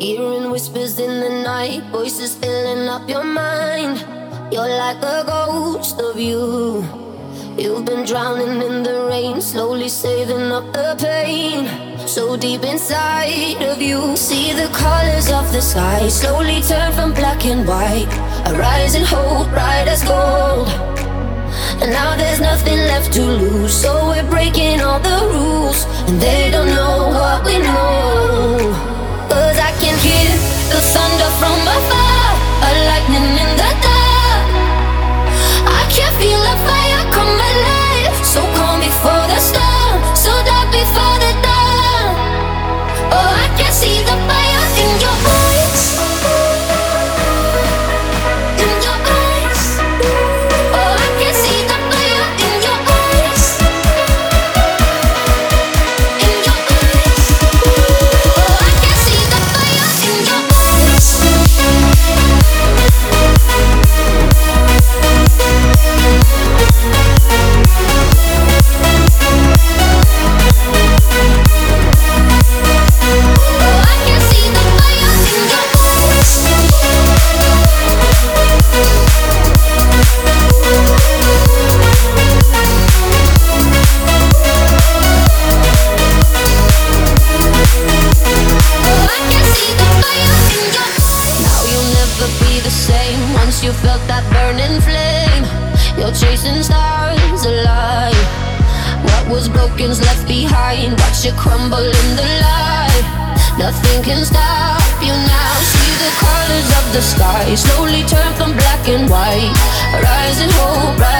Hearing whispers in the night, voices filling up your mind. You're like a ghost of you. You've been drowning in the rain, slowly saving up the pain. So deep inside of you, see the colors of the sky slowly turn from black and white. A rising hope, bright as gold. And now there's nothing left to lose, so we're breaking all the rules. And they don't know what we know. 'Cause I can hear the thunder from afar, a lightning in the dark. I can feel the fire come alive, so calm before the storm, so dark before the dawn. Oh, I can see the fire in your eyes, in your eyes. Oh, I can see the fire in your eyes, in your eyes. Oh, I can see the fire in your eyes. You felt that burning flame. You're chasing stars alive. What was broken's left behind. Watch it crumble in the light. Nothing can stop you now. See the colors of the sky slowly turn from black and white. A rising hope.